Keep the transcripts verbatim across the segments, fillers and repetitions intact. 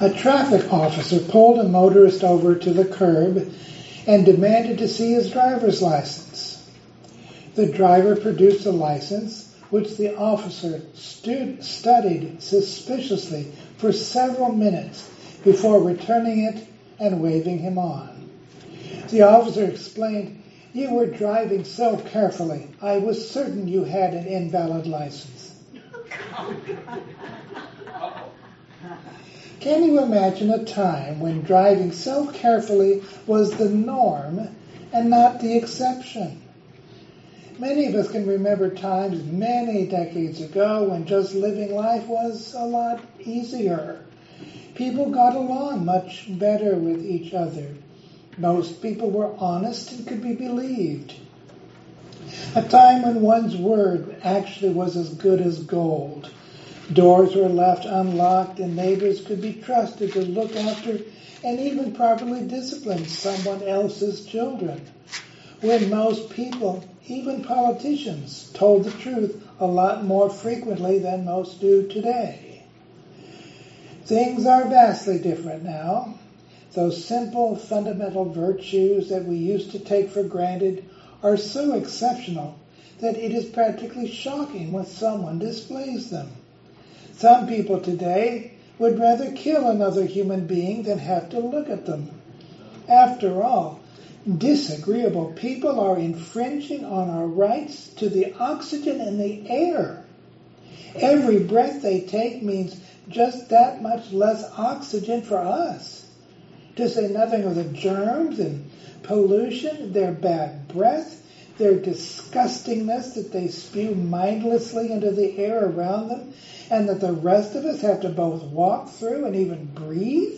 A traffic officer pulled a motorist over to the curb and demanded to see his driver's license. The driver produced a license, which the officer stu- studied suspiciously for several minutes before returning it and waving him on. The officer explained, "You were driving so carefully, I was certain you had an invalid license." Can you imagine a time when driving so carefully was the norm and not the exception? Many of us can remember times many decades ago when just living life was a lot easier. People got along much better with each other. Most people were honest and could be believed. A time when one's word actually was as good as gold. Doors were left unlocked and neighbors could be trusted to look after and even properly discipline someone else's children. When most people, even politicians, told the truth a lot more frequently than most do today. Things are vastly different now. Those simple, fundamental virtues that we used to take for granted are so exceptional that it is practically shocking when someone displays them. Some people today would rather kill another human being than have to look at them. After all, disagreeable people are infringing on our rights to the oxygen in the air. Every breath they take means just that much less oxygen for us. To say nothing of the germs and pollution, their bad breath, their disgustingness that they spew mindlessly into the air around them, and that the rest of us have to both walk through and even breathe.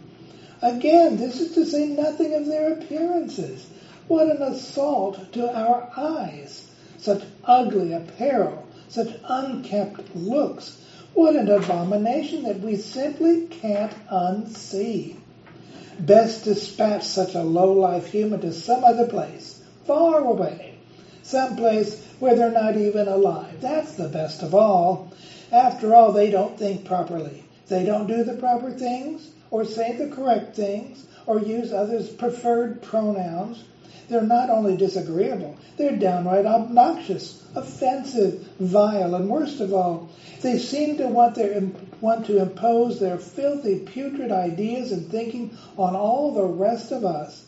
Again, this is to say nothing of their appearances. What an assault to our eyes. Such ugly apparel, such unkempt looks. What an abomination that we simply can't unsee. Best dispatch such a low-life human to some other place, far away, some place where they're not even alive. That's the best of all. After all, they don't think properly. They don't do the proper things, or say the correct things, or use others' preferred pronouns. They're not only disagreeable, they're downright obnoxious, offensive, vile, and worst of all, they seem to want, their, want to impose their filthy, putrid ideas and thinking on all the rest of us.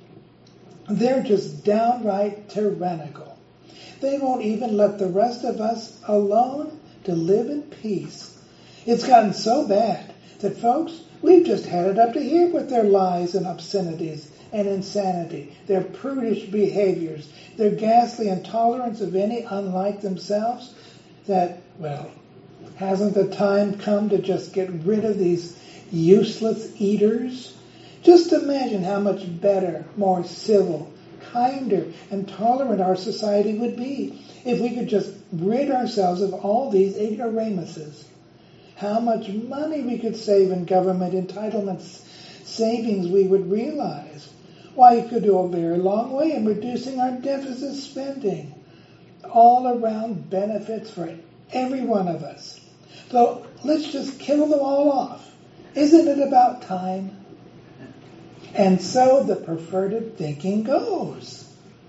They're just downright tyrannical. They won't even let the rest of us alone to live in peace. It's gotten so bad that, folks, we've just had it up to here with their lies and obscenities and insanity, their prudish behaviors, their ghastly intolerance of any unlike themselves, that, well, hasn't the time come to just get rid of these useless eaters? Just imagine how much better, more civil, kinder, and tolerant our society would be if we could just rid ourselves of all these ignoramuses. How much money we could save in government entitlements, savings we would realize. Why, it could go a very long way in reducing our deficit spending. All-around benefits for every one of us. So let's just kill them all off. Isn't it about time? And so the perverted thinking goes.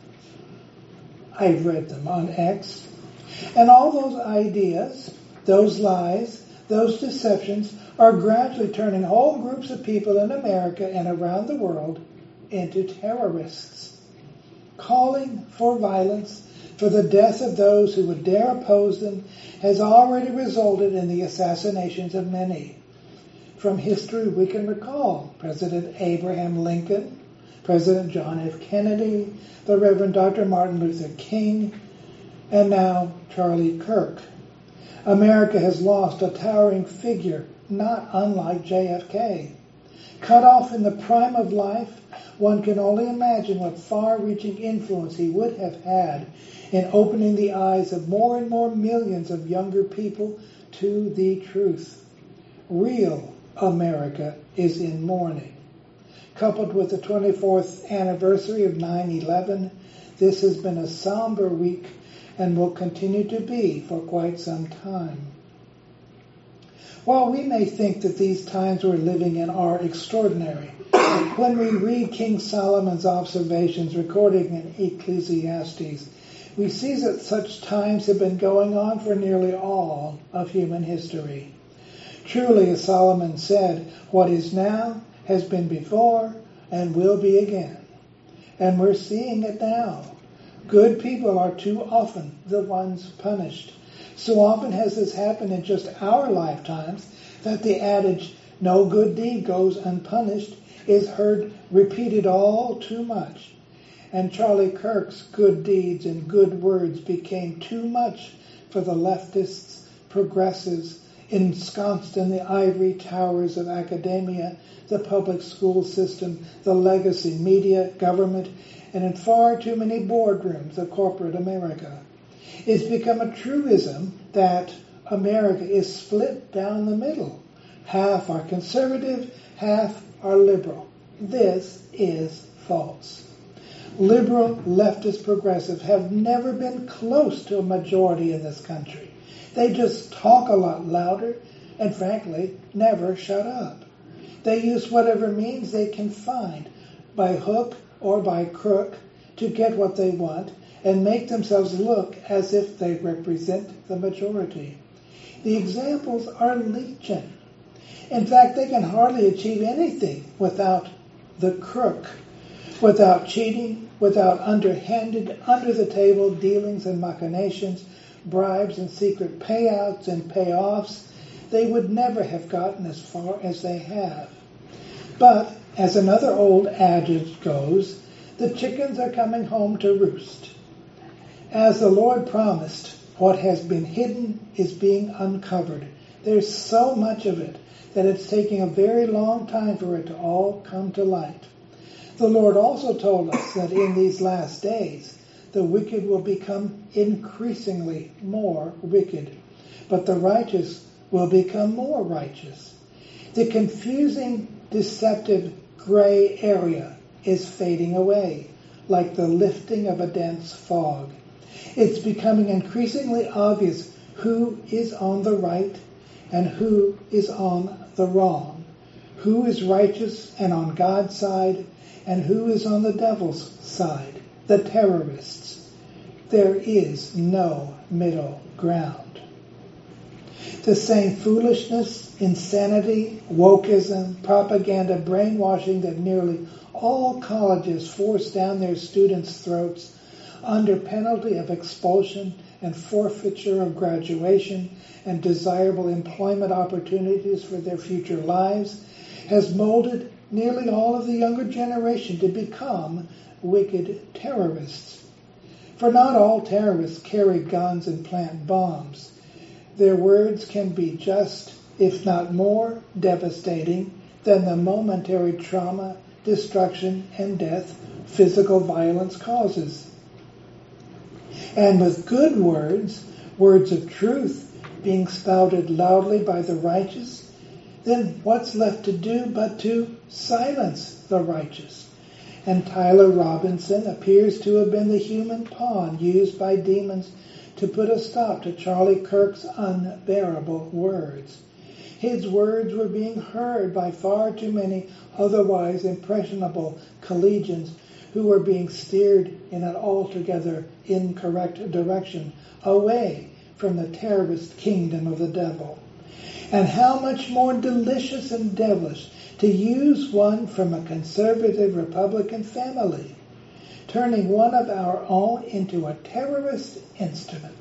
I've read them on X. And all those ideas, those lies, those deceptions are gradually turning whole groups of people in America and around the world into terrorists. Calling for violence, for the death of those who would dare oppose them, has already resulted in the assassinations of many. From history we can recall President Abraham Lincoln, President John F. Kennedy, the Reverend Doctor Martin Luther King, and now Charlie Kirk. America has lost a towering figure not unlike J F K. Cut off in the prime of life, one can only imagine what far-reaching influence he would have had in opening the eyes of more and more millions of younger people to the truth. Real America is in mourning. Coupled with the twenty-fourth anniversary of nine eleven, this has been a somber week and will continue to be for quite some time. While we may think that these times we're living in are extraordinary, when we read King Solomon's observations recorded in Ecclesiastes, we see that such times have been going on for nearly all of human history. Truly, as Solomon said, what is now has been before and will be again. And we're seeing it now. Good people are too often the ones punished. So often has this happened in just our lifetimes that the adage, no good deed goes unpunished, is heard repeated all too much. And Charlie Kirk's good deeds and good words became too much for the leftists, progressives, ensconced in the ivory towers of academia, the public school system, the legacy media, government, and in far too many boardrooms of corporate America. It's become a truism that America is split down the middle. Half are conservative, half are liberal. This is false. Liberal, leftist, progressive have never been close to a majority in this country. They just talk a lot louder and, frankly, never shut up. They use whatever means they can find, by hook or by crook, to get what they want and make themselves look as if they represent the majority. The examples are legion. In fact, they can hardly achieve anything without the crook, without cheating, without underhanded, under-the-table dealings and machinations, bribes and secret payouts and payoffs. They would never have gotten as far as they have. But, as another old adage goes, the chickens are coming home to roost. As the Lord promised, what has been hidden is being uncovered. There's so much of it that it's taking a very long time for it to all come to light. The Lord also told us that in these last days, the wicked will become increasingly more wicked, but the righteous will become more righteous. The confusing, deceptive gray area is fading away, like the lifting of a dense fog. It's becoming increasingly obvious who is on the right and who is on the wrong, who is righteous and on God's side, and who is on the devil's side, the terrorists. There is no middle ground. The same foolishness, insanity, wokeism, propaganda, brainwashing that nearly all colleges force down their students' throats under penalty of expulsion and forfeiture of graduation and desirable employment opportunities for their future lives has molded nearly all of the younger generation to become wicked terrorists. For not all terrorists carry guns and plant bombs. Their words can be just, if not more, devastating than the momentary trauma, destruction, and death physical violence causes. And with good words, words of truth, being spouted loudly by the righteous, then what's left to do but to silence the righteous? And Tyler Robinson appears to have been the human pawn used by demons to put a stop to Charlie Kirk's unbearable words. His words were being heard by far too many otherwise impressionable collegians who were being steered in an altogether incorrect direction, away from the terrorist kingdom of the devil. And how much more delicious and devilish to use one from a conservative Republican family, turning one of our own into a terrorist instrument.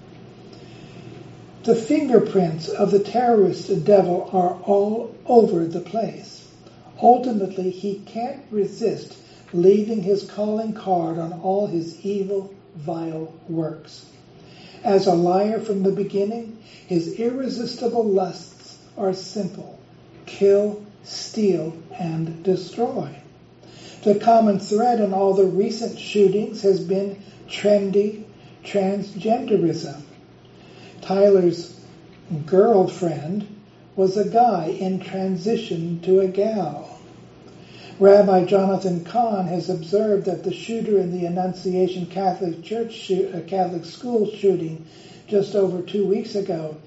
The fingerprints of the terrorist devil are all over the place. Ultimately, he can't resist leaving his calling card on all his evil, vile works. As a liar from the beginning, his irresistible lusts are simple: kill, steal, and destroy. The common thread in all the recent shootings has been trendy transgenderism. Tyler's girlfriend was a guy in transition to a gal. Rabbi Jonathan Cahn has observed that the shooter in the Annunciation Catholic Church shoot, uh, Catholic school shooting just over two weeks ago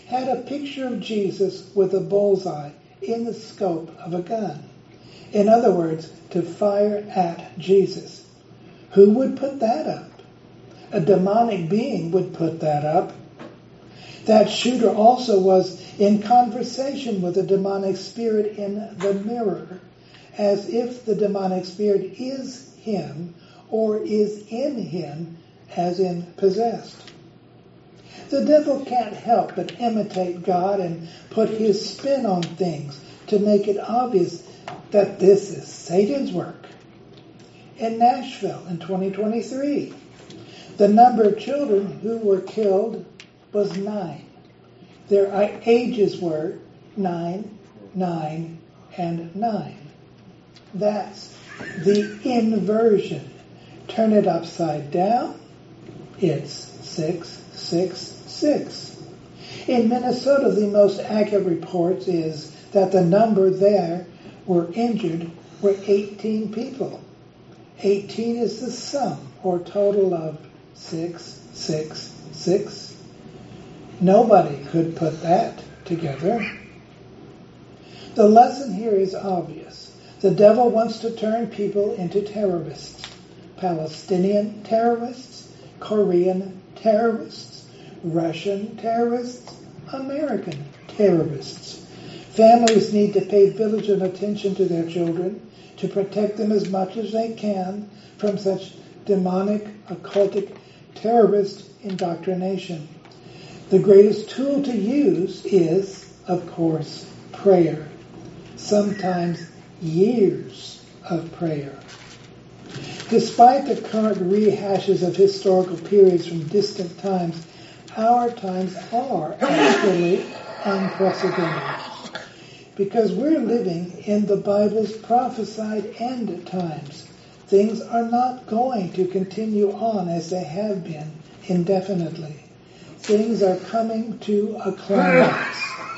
had a picture of Jesus with a bullseye in the scope of a gun. In other words, to fire at Jesus. Who would put that up? A demonic being would put that up. That shooter also was in conversation with a demonic spirit in the mirror, as if the demonic spirit is him or is in him, as in possessed. The devil can't help but imitate God and put his spin on things to make it obvious that this is Satan's work. In Nashville in twenty twenty-three, the number of children who were killed was nine. Their ages were nine, nine, and nine. That's the inversion. Turn it upside down, it's six, six, six. In Minnesota, the most accurate report is that the number there were injured were eighteen people. eighteen is the sum or total of six, six, six. Nobody could put that together. The lesson here is obvious. The devil wants to turn people into terrorists. Palestinian terrorists, Korean terrorists, Russian terrorists, American terrorists. Families need to pay vigilant attention to their children to protect them as much as they can from such demonic, occultic, terrorist indoctrination. The greatest tool to use is, of course, prayer. Sometimes years of prayer. Despite the current rehashes of historical periods from distant times, our times are actually unprecedented. Because we're living in the Bible's prophesied end times. Things are not going to continue on as they have been indefinitely. Things are coming to a climax.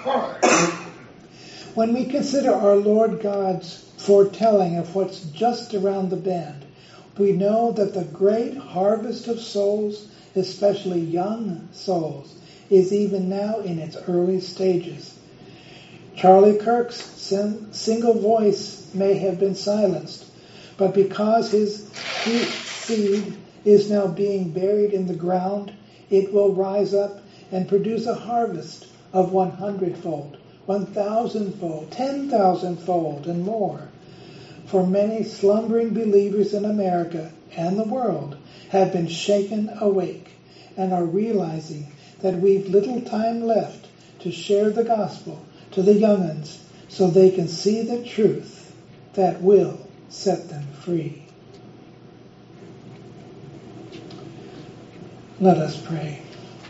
When we consider our Lord God's foretelling of what's just around the bend, we know that the great harvest of souls, especially young souls, is even now in its early stages. Charlie Kirk's single voice may have been silenced, but because his seed is now being buried in the ground, it will rise up and produce a harvest of one hundredfold, one thousandfold, ten thousandfold, and more. For many slumbering believers in America and the world have been shaken awake and are realizing that we've little time left to share the gospel to the young'uns so they can see the truth that will set them free. Let us pray.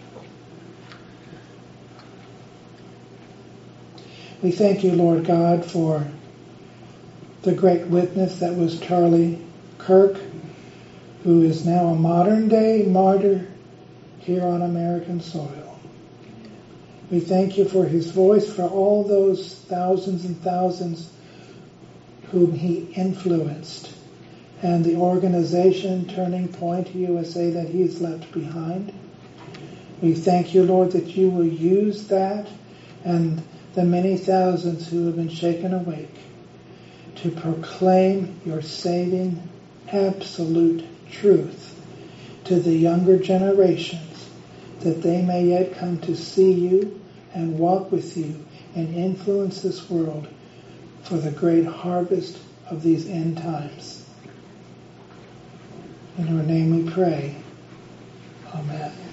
We thank you, Lord God, for the great witness that was Charlie Kirk, who is now a modern-day martyr here on American soil. We thank you for his voice, for all those thousands and thousands whom he influenced, and the organization Turning Point U S A that he's left behind. We thank you, Lord, that you will use that and the many thousands who have been shaken awake to proclaim your saving, absolute truth to the younger generations, that they may yet come to see you and walk with you and influence this world for the great harvest of these end times. In your name we pray. Amen.